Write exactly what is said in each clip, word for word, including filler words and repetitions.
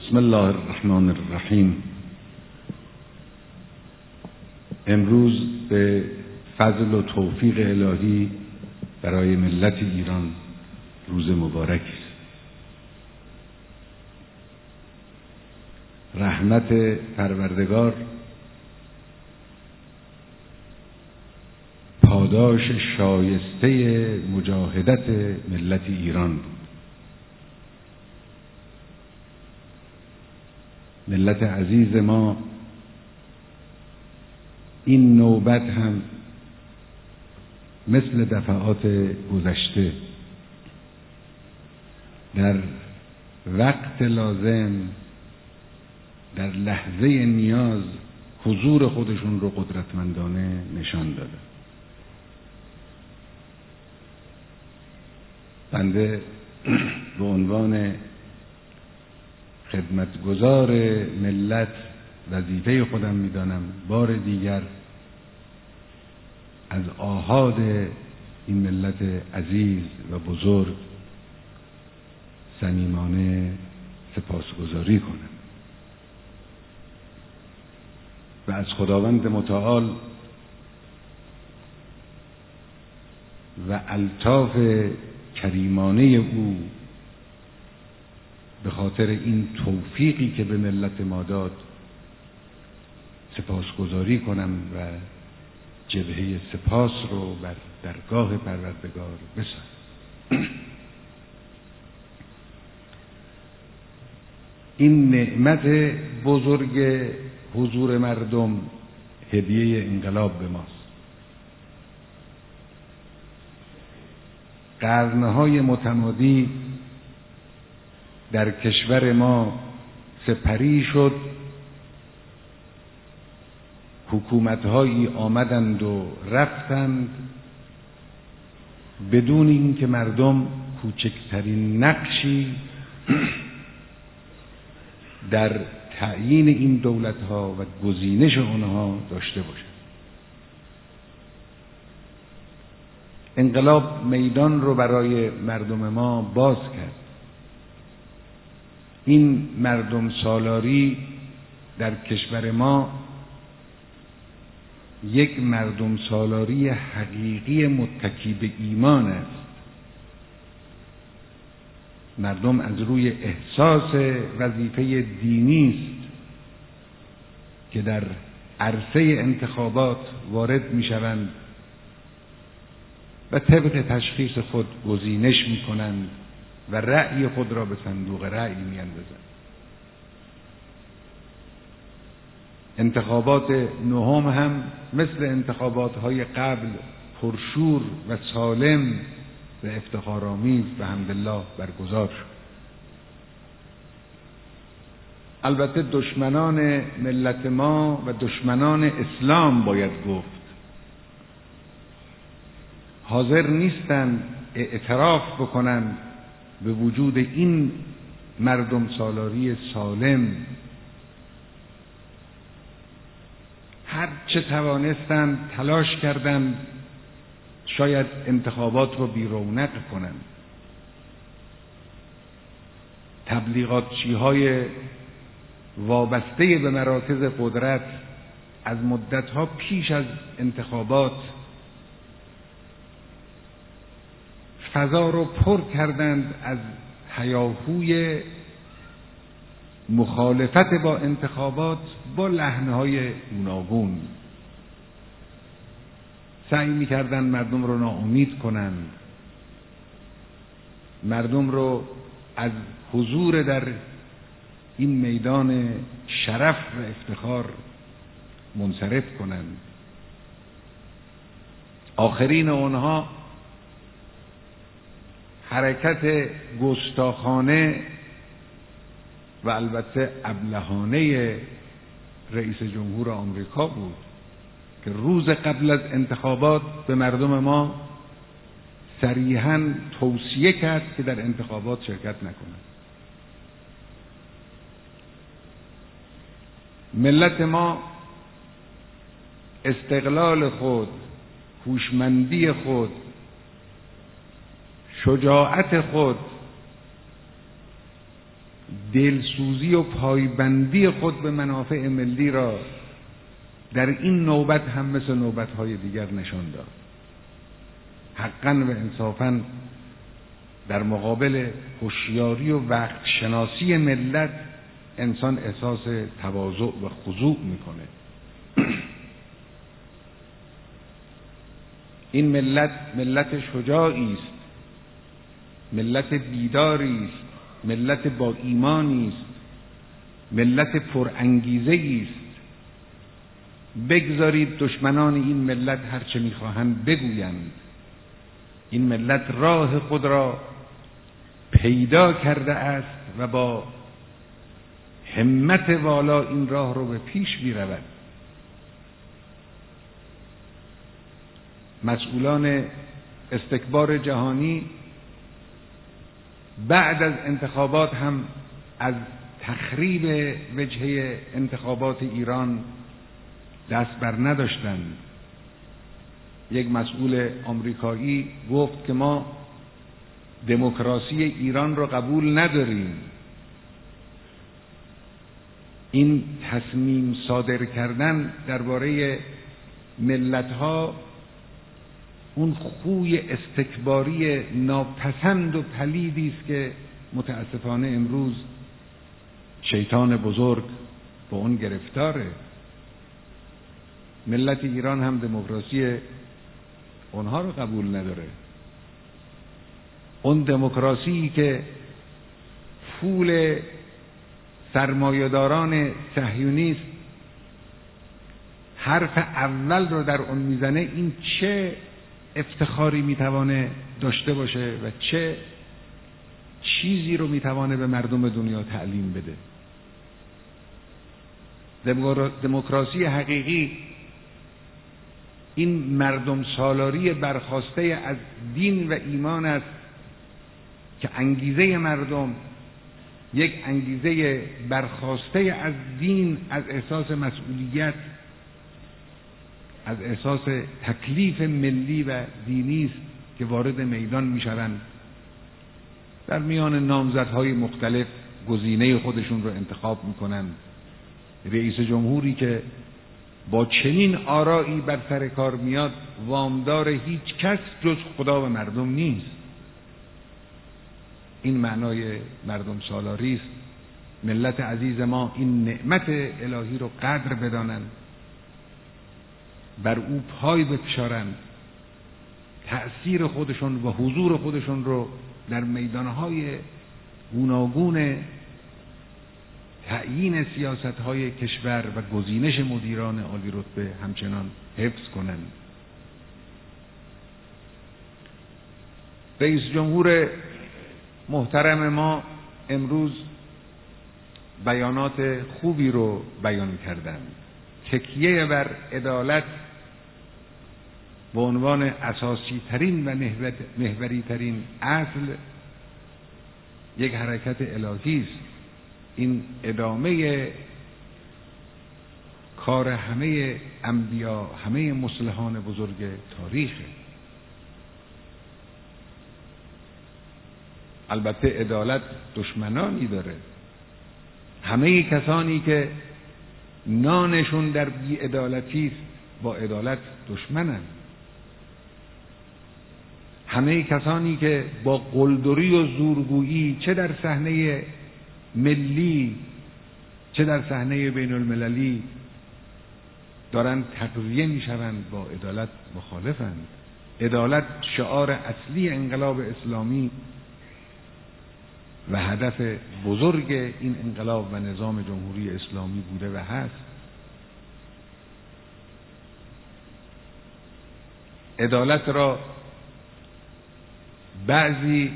بسم الله الرحمن الرحیم. امروز به فضل و توفیق الهی برای ملت ایران روز مبارکی است. رحمت پروردگار پاداش شایسته مجاهدت ملت ایران بود. ملت عزیز ما این نوبت هم مثل دفعات گذشته در وقت لازم، در لحظه نیاز حضور خودشون رو قدرتمندانه نشان داده. بنده به عنوان خدمتگزار ملت وظیفه خودم میدانم بار دیگر از آحاد این ملت عزیز و بزرگ صمیمانه سپاسگزاری کنم و از خداوند متعال و الطاف کریمانه او به خاطر این توفیقی که به ملت ما داد سپاسگزاری کنم و جبهه سپاس رو بر درگاه پروردگار بسازم. این نعمت بزرگ حضور مردم هدیه انقلاب به ماست. قرنهای متمادی در کشور ما سپری شد، حکومت‌هایی آمدند و رفتند بدون اینکه مردم کوچکترین نقشی در تعیین این دولت‌ها و گزینش آنها داشته باشند. انقلاب میدان رو برای مردم ما باز کرد. این مردم سالاری در کشور ما یک مردم سالاری حقیقی متکی به ایمان است. مردم از روی احساس وظیفه دینی است که در عرصه انتخابات وارد می شوند و طبق تشخیص خود گزینش می کنند و رأی خود را به صندوق رأی می اندازند. انتخابات نهم هم مثل انتخابات های قبل پرشور و سالم و افتخارآمیز به حمدالله برگزار شد. البته دشمنان ملت ما و دشمنان اسلام باید گفت حاضر نیستند اعتراف بکنند به وجود این مردم سالاری سالم. هر چه توانستند تلاش کردند شاید انتخابات رو بی رونق کنند. تبلیغاتچی های وابسته به مراکز قدرت از مدتها پیش از انتخابات فضا رو پر کردند از هیاهوی مخالفت با انتخابات با لحنهای گوناگون. سعی می‌کردند مردم رو ناامید کنند، مردم رو از حضور در این میدان شرف و افتخار منصرف کنند. آخرین آنها حرکت گستاخانه و البته ابلهانه رئیس جمهور آمریکا بود که روز قبل از انتخابات به مردم ما صریحاً توصیه کرد که در انتخابات شرکت نکنند. ملت ما استقلال خود، هوشمندی خود، شجاعت خود، دلسوزی و پایبندی خود به منافع ملی را در این نوبت هم مثل نوبت‌های دیگر نشان داد. حقاً و انصافاً در مقابل هوشیاری و وقت شناسی ملت انسان احساس تواضع و خضوع میکنه. این ملت ملت شجاعی است، ملت بیداری است، ملت با ایمانی است، ملت پر انگیزه است. بگذارید دشمنان این ملت هر چه میخواهند بگویند. این ملت راه خود را پیدا کرده است و با همت والا این راه رو به پیش می‌رود. مسئولان استکبار جهانی بعد از انتخابات هم از تخریب وجهه انتخابات ایران دست بر نداشتند. یک مسئول آمریکایی گفت که ما دموکراسی ایران رو قبول نداریم. این تصمیم صادر کردن درباره ملت‌ها اون خوی استکباری ناپسند و پلیدی است که متاسفانه امروز شیطان بزرگ با اون گرفتاره. ملت ایران هم دموکراسی اونها رو قبول نداره. اون دموکراسی که پول سرمایه‌داران صهیونیست حرف اول رو در اون میزنه، این چه افتخاری میتوانه داشته باشه و چه چیزی رو میتوانه به مردم دنیا تعلیم بده. دموکراسی حقیقی این مردم سالاری برخاسته از دین و ایمان است که انگیزه مردم یک انگیزه برخاسته از دین، از احساس مسئولیت، از احساس تکلیف ملی و دینی است که وارد میدان میشوند، در میان نامزدهای مختلف گزینه خودشون رو انتخاب میکنند. رئیس جمهوری که با چنین آرایی بر سر کار میاد وامدار هیچ کس جز خدا و مردم نیست. این معنای مردم سالاری است. ملت عزیز ما این نعمت الهی رو قدر بدانند، بر او پای بفشارند، تأثیر خودشون و حضور خودشون رو در میدانهای گوناگون تعیین سیاست‌های کشور و گزینش مدیران عالی رتبه همچنان حفظ کنند. رئیس جمهور محترم ما امروز بیانات خوبی رو بیان کردند. تکیه بر عدالت به عنوان اساسی ترین و محوری ترین اصل یک حرکت الهی است. این ادامه کار همه انبیا، همه مصلحان بزرگ تاریخه. البته عدالت دشمنانی داره. همه کسانی که نانشون در بی‌عدالتی است با عدالت دشمنن. همه کسانی که با قلدری و زورگویی چه در صحنه ملی چه در صحنه بین المللی دارن تقویه میشوند با عدالت مخالفند. عدالت شعار اصلی انقلاب اسلامی و هدف بزرگ این انقلاب و نظام جمهوری اسلامی بوده و هست. عدالت را بعضی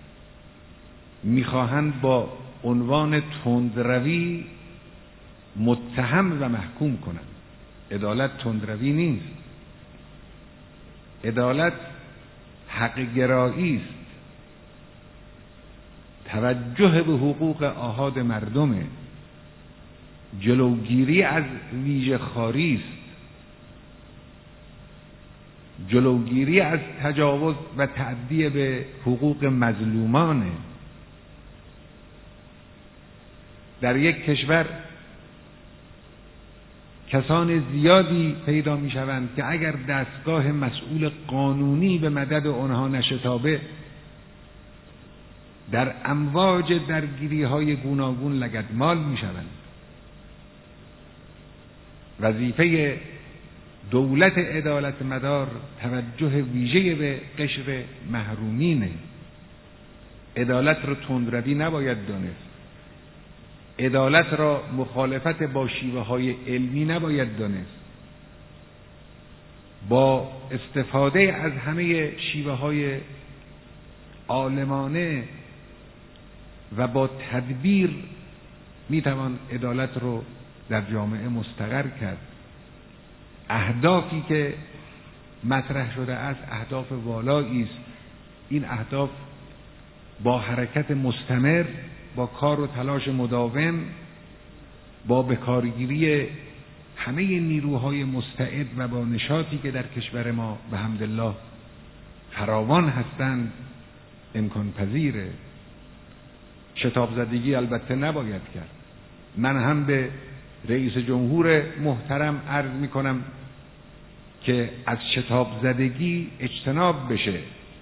میخواهند با عنوان تندروی متهم و محکوم کنند. عدالت تندروی نیست. عدالت حق گرایی است. توجه به حقوق آحاد مردمه. جلوگیری از ویژه خواری است. جلوگیری از تجاوز و تعدی به حقوق مظلومانه. در یک کشور کسان زیادی پیدا می شوند که اگر دستگاه مسئول قانونی به مدد آنها نشتابه، در امواج درگیری های گوناگون لگدمال می شوند. وظیفه دولت عدالت مدار توجه ویژه به قشر محرومینه. عدالت را تندروی نباید دانست. عدالت را مخالفت با شیوه های علمی نباید دانست. با استفاده از همه شیوه های عالمانه و با تدبیر میتوان عدالت رو در جامعه مستقر کرد. اهدافی که مطرح شده است اهداف والایی است. این اهداف با حرکت مستمر، با کار و تلاش مداوم، با بکارگیری همه نیروهای مستعد و با نشاطی که در کشور ما به حمدالله فراوان هستند امکان پذیره. شتاب زدگی البته نباید کرد. من هم به رئیس جمهور محترم عرض می کنم که از شتاب زدگی اجتناب بشه.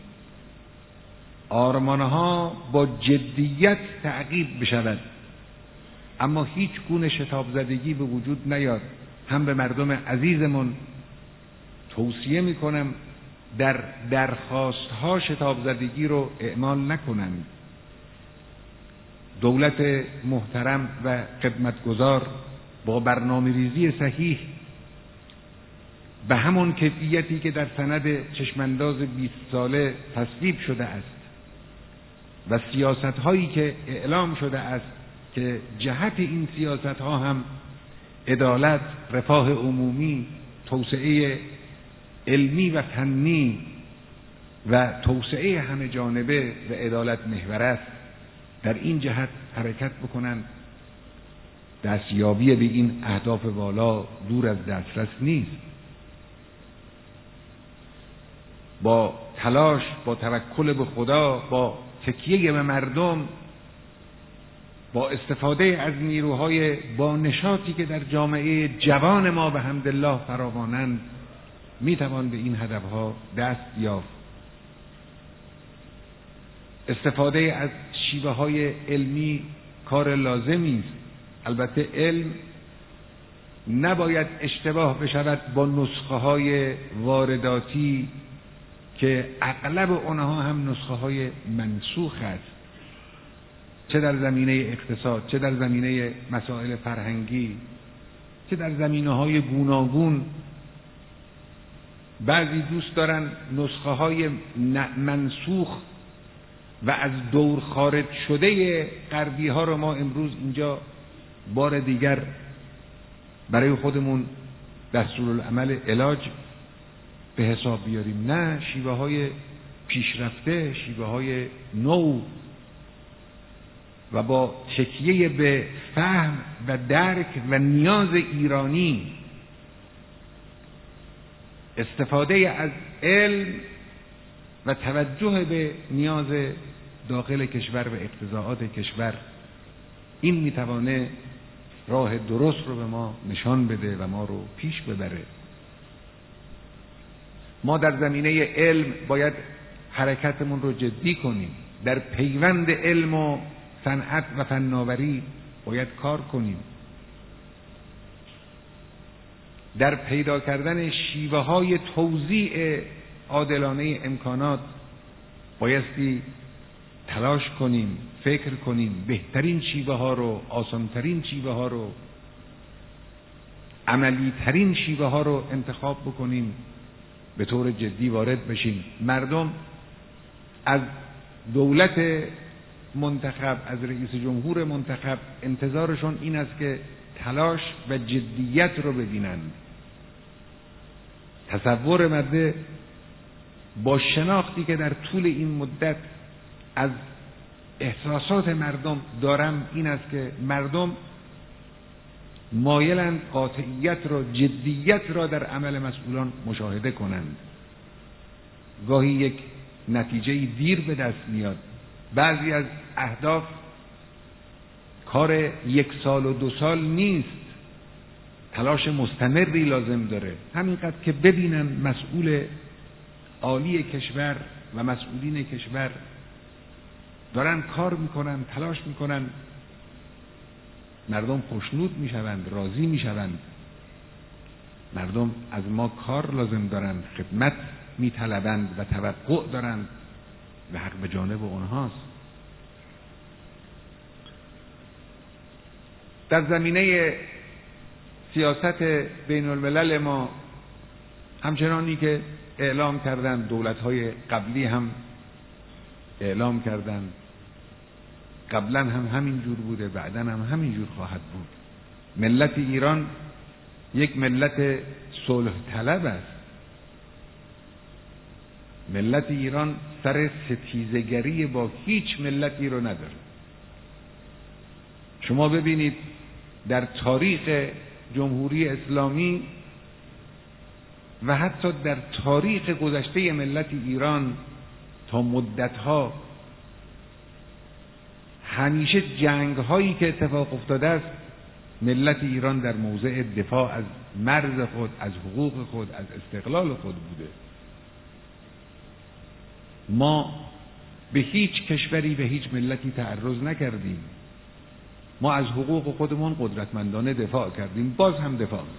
آرمانها با جدیت تعقیب بشود، اما هیچ گونه شتاب زدگی به وجود نیاد. هم به مردم عزیزمون توصیه می کنم در درخواست ها شتاب زدگی رو اعمال نکنند. دولت محترم و خدمتگزار با برنامه ریزی صحیح به همون کیفیتی که در سند چشمانداز بیست ساله تصویب شده است و سیاست هایی که اعلام شده است که جهت این سیاست ها هم عدالت، رفاه عمومی، توسعه علمی و فنی و توسعه همه جانبه و عدالت محور است، در این جهت حرکت بکنند. دستیابی به این اهداف والا دور از دسترس نیست. با تلاش، با توکل به خدا، با تکیه به مردم، با استفاده از نیروهای با نشاطی که در جامعه جوان ما به حمدالله فراوانند میتوان به این هدفها دست یافت. استفاده از شیوه های علمی کار لازمی است. البته علم نباید اشتباه بشود با نسخه های وارداتی که اغلب آنها هم نسخه های منسوخ است، چه در زمینه اقتصاد، چه در زمینه مسائل فرهنگی، چه در زمینه های گوناگون. بعضی دوست دارن نسخه های منسوخ و از دور خارج شده غربی ها رو ما امروز اینجا بار دیگر برای خودمون دستورالعمل علاج به حساب بیاریم. نه، شیوه های پیشرفته، شیوه های نو و با تکیه به فهم و درک و نیاز ایرانی، استفاده از علم و توجه به نیاز داخل کشور و اقتضاعات کشور، این میتوانه راه درست رو به ما نشان بده و ما رو پیش ببره. ما در زمینه علم باید حرکتمون رو جدی کنیم. در پیوند علم و صنعت و فناوری باید کار کنیم. در پیدا کردن شیوه های توزیع عادلانه امکانات بایستی تلاش کنیم، فکر کنیم، بهترین شیوه ها رو، آسانترین شیوه ها رو، عملی ترین شیوه ها رو انتخاب بکنیم، به طور جدی وارد بشیم. مردم از دولت منتخب، از رئیس جمهور منتخب انتظارشون این است که تلاش و جدیت رو ببینند. تصور مرده با شناختی که در طول این مدت از احساسات مردم دارم این است که مردم مایلند قاطعیت را، جدیت را در عمل مسئولان مشاهده کنند. گاهی یک نتیجه دیر به دست میاد. بعضی از اهداف کار یک سال و دو سال نیست، تلاش مستمری لازم داره. همینقدر که ببینن مسئول عالی کشور و مسئولین کشور دارن کار میکنن، تلاش میکنن، مردم خوشنود میشوند، راضی میشوند. مردم از ما کار لازم دارند، خدمت میطلبند و توقع دارند و حق به جانب اونهاست. در زمینه سیاست بین الملل ما همچنانی که اعلام کردن، دولت‌های قبلی هم اعلام کردن، قبلا هم همین جور بوده، بعدا هم همین جور خواهد بود. ملت ایران یک ملت صلح طلب است. ملت ایران سر ستیزگری با هیچ ملتی رو نداره. شما ببینید در تاریخ جمهوری اسلامی و حتی در تاریخ گذشته ملت ایران تا مدتها همیشه جنگ هایی که اتفاق افتاده است، ملت ایران در موضع دفاع از مرز خود، از حقوق خود، از استقلال خود بوده. ما به هیچ کشوری، به هیچ ملتی تعرض نکردیم. ما از حقوق خودمون قدرتمندانه دفاع کردیم، باز هم دفاع میکنیم.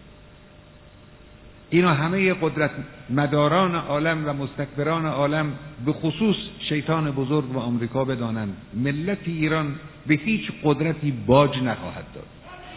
اینا همه قدرت مداران عالم و مستکبران عالم، به خصوص شیطان بزرگ و آمریکا بدانند ملت ایران به هیچ قدرتی باج نخواهد داد.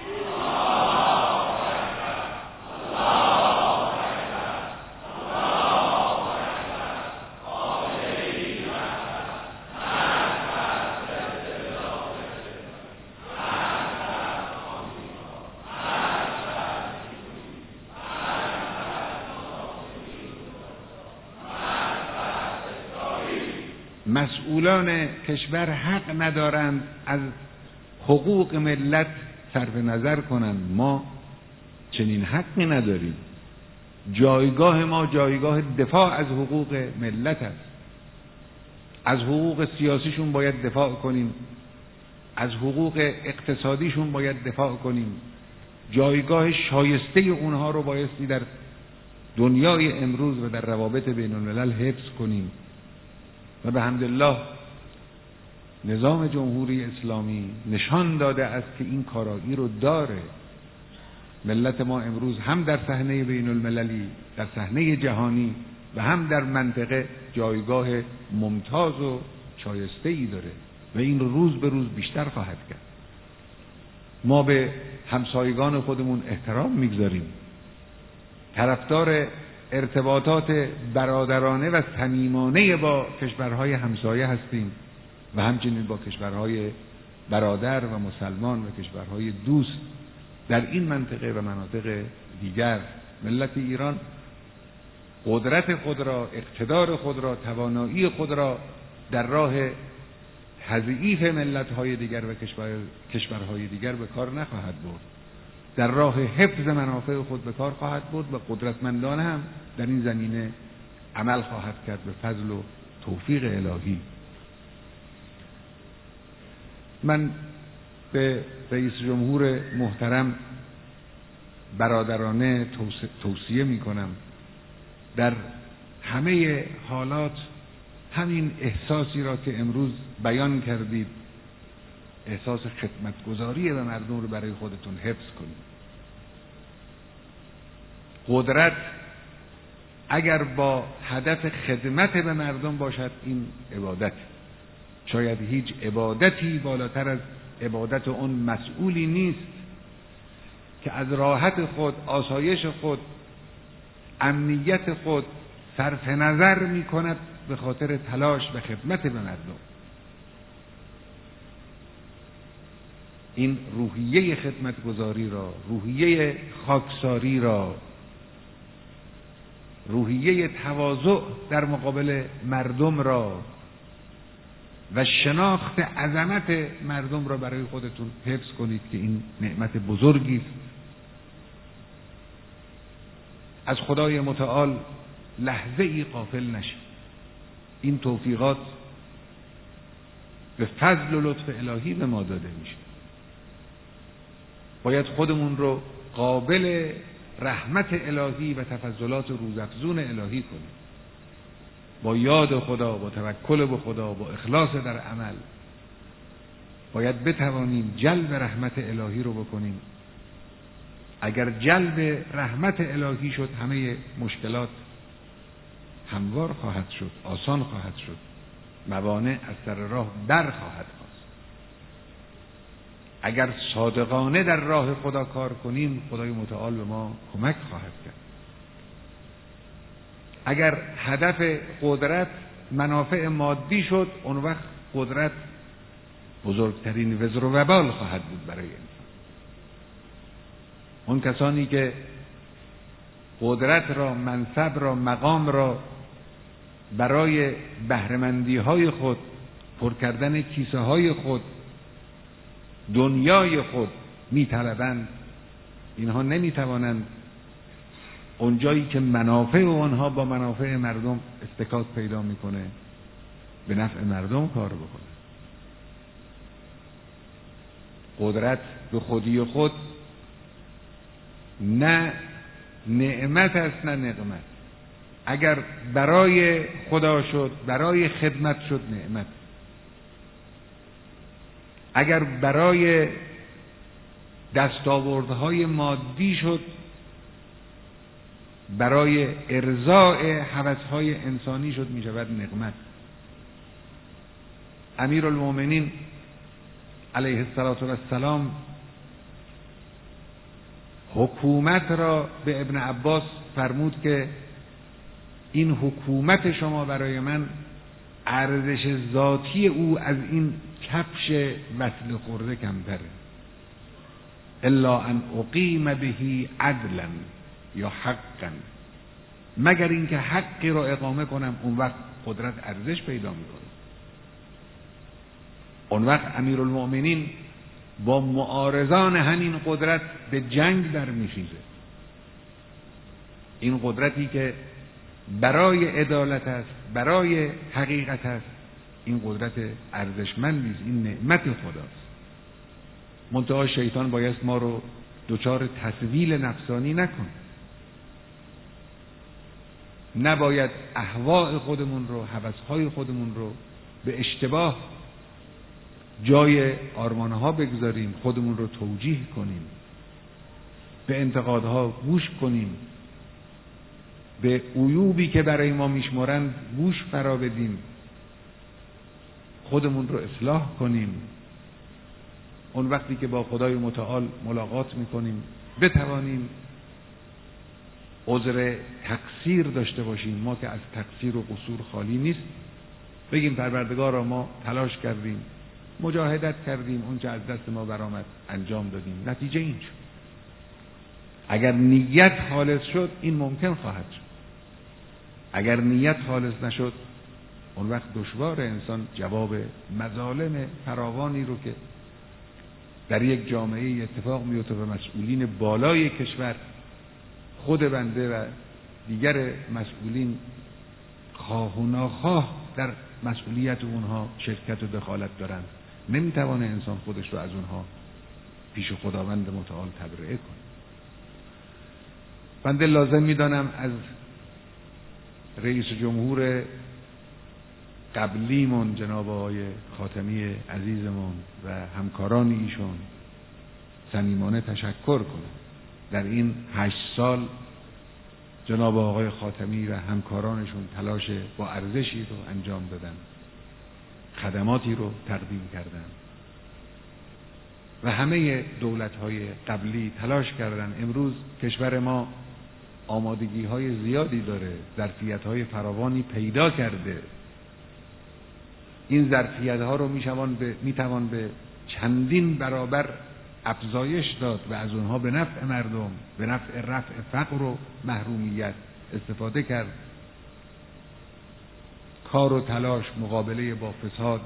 مسئولان کشور حق ندارند از حقوق ملت صرف نظر کنند. ما چنین حقی نداریم. جایگاه ما جایگاه دفاع از حقوق ملت است. از حقوق سیاسیشون باید دفاع کنیم، از حقوق اقتصادیشون باید دفاع کنیم. جایگاه شایسته اونها رو بایستی در دنیای امروز و در روابط بین الملل حفظ کنیم. و به حمدالله نظام جمهوری اسلامی نشان داده است که این کارایی رو داره. ملت ما امروز هم در صحنه بین المللی، در صحنه جهانی و هم در منطقه جایگاه ممتاز و شایسته‌ای داره و این روز به روز بیشتر خواهد کرد. ما به همسایگان خودمون احترام میگذاریم، طرفدار ارتباطات برادرانه و صمیمانه با کشورهای همسایه هستیم و همچنین با کشورهای برادر و مسلمان و کشورهای دوست در این منطقه و مناطق دیگر. ملت ایران قدرت خود را، اقتدار خود را، توانایی خود را در راه تضعیف ملت‌های دیگر و کشورهای دیگر به کار نخواهد برد. در راه حفظ منافع خود به کار خواهد برد و قدرتمندانه هم در این زمینه عمل خواهد کرد به فضل و توفیق الهی. من به رئیس جمهور محترم برادرانه توصیه می کنم در همه حالات همین احساسی را که امروز بیان کردید، احساس خدمتگزاری به مردم رو برای خودتون حفظ کنید. قدرت اگر با هدف خدمت به مردم باشد این عبادت. شاید هیچ عبادتی بالاتر از عبادت اون مسئولی نیست که از راحت خود، آسایش خود، امنیت خود صرف نظر می کند به خاطر تلاش و خدمت به مردم. این روحیه خدمتگزاری را، روحیه خاکساری را، روحیه تواضع در مقابل مردم را و شناخت عظمت مردم را برای خودتون حفظ کنید که این نعمت بزرگی است. از خدای متعال لحظه ای غافل نشید. این توفیقات به فضل و لطف الهی به ما داده میشه. باید خودمون رو قابل رحمت الهی و تفضلات روزافزون الهی کنیم. با یاد خدا، با توکل به خدا، با اخلاص در عمل باید بتوانیم جلب رحمت الهی رو بکنیم. اگر جلب رحمت الهی شد، همه مشکلات هموار خواهد شد، آسان خواهد شد، موانع از سر راه بر خواهد خاست. اگر صادقانه در راه خدا کار کنیم، خدای متعال به ما کمک خواهد کرد. اگر هدف قدرت منافع مادی شد، اون وقت قدرت بزرگترین وزر و وبال خواهد بود برای انسان. اون کسانی که قدرت را، منصب را، مقام را برای بهره‌مندی های خود، پر کردن کیسه های خود، دنیای خود می‌طلبند، اینها نمی‌توانند اونجایی که منافع آنها با منافع مردم استکاک پیدا میکنه به نفع مردم کار بکنه. قدرت به خودی خود نه نعمت است نه نقمت. اگر برای خدا شد، برای خدمت شد، نعمت. اگر برای دستاوردهای مادی شد، برای ارضاء هوس‌های انسانی شد، می شود نقمت. امیرالمومنین علیه السلام حکومت را به ابن عباس فرمود که این حکومت شما برای من ارزش ذاتی او از این کفش وصل خورده کمتره. الا ان اقیم بهی عدلا یا حقا، مگر اینکه حقی را اقامه کنم، اون وقت قدرت ارزش پیدا میکنه. اون وقت امیرالمؤمنین با معارضان همین قدرت به جنگ در میخیزه. این قدرتی که برای عدالت است، برای حقیقت است، این قدرت ارزشمندی است، این نعمت خداست. منتها شیطان بایست ما رو دچار تسویل نفسانی نکنه. نباید اهواء خودمون رو، هوس‌های خودمون رو به اشتباه جای آرمانها بگذاریم، خودمون رو توجیه کنیم، به انتقادها گوش کنیم، به عیوبی که برای ما میشمرند گوش فرا بدیم، خودمون رو اصلاح کنیم. اون وقتی که با خدای متعال ملاقات میکنیم بتوانیم عذر تقصیر داشته باشیم. ما که از تقصیر و قصور خالی نیست، بگیم پروردگارا ما تلاش کردیم، مجاهدت کردیم، اون چه از دست ما برآمد انجام دادیم، نتیجه این شد. اگر نیت خالص شد این ممکن خواهد شد. اگر نیت خالص نشد، اون وقت دشوار انسان جواب مظالم فراوانی رو که در یک جامعه اتفاق میفته و مسئولین بالای کشور، خود بنده و دیگر مسئولین خواه و ناخواه در مسئولیت اونها شرکت و دخالت دارند، نمیتوانه انسان خودش رو از اونها پیش خداوند متعال تبرئه کنه. بنده لازم میدانم از رئیس جمهور قبلیمون جناب آقای خاتمی عزیزمون و همکاران ایشون صمیمانه تشکر کنم. در این هشت سال جناب آقای خاتمی و همکارانشون تلاش با ارزشی رو انجام دادن، خدماتی رو تقدیم کردن و همه دولت‌های قبلی تلاش کردن. امروز کشور ما آمادگی‌های زیادی داره، ظرفیت‌های فراوانی پیدا کرده. این ظرفیت‌ها رو می‌شوان به می‌توان به چندین برابر افزایش داد و از اونها به نفع مردم، به نفع رفع فقر و محرومیت استفاده کرد. کار و تلاش، مقابله با فساد،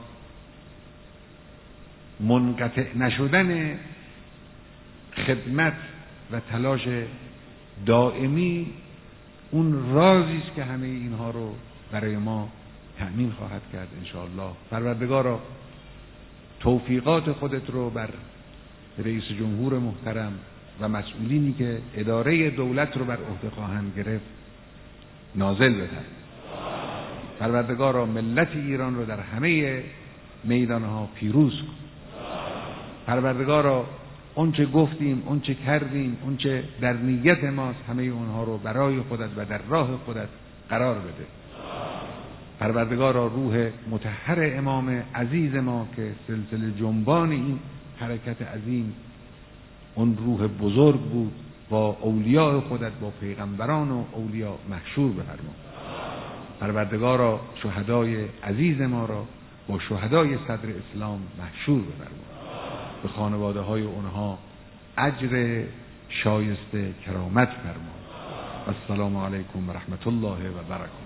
منقطع نشدن خدمت و تلاش دائمی اون رازی است که همه اینها رو برای ما تأمین خواهد کرد انشاءالله. پروردگارا توفیقات خودت رو بر رئیس جمهور محترم و مسئولینی که اداره دولت رو بر عهده خواهند گرفت نازل بفرماید. پروردگارا ملت ایران رو در همه میدانها پیروز کن. پروردگارا اونچه گفتیم، اونچه کردیم، اونچه در نیت ماست، همه اونها رو برای خودت و در راه خودت قرار بده. پروردگارا روح مطهر امام عزیز ما که سلسله جنبان این حرکت عظیم، اون روح بزرگ بود، با اولیاء خودت، با پیغمبران و اولیاء محشور بفرما. پروردگارا شهدای عزیز ما را با شهدای صدر اسلام محشور بفرما. به خانواده های اونها اجر شایسته کرامت فرما. السلام علیکم و رحمت الله و برکاته.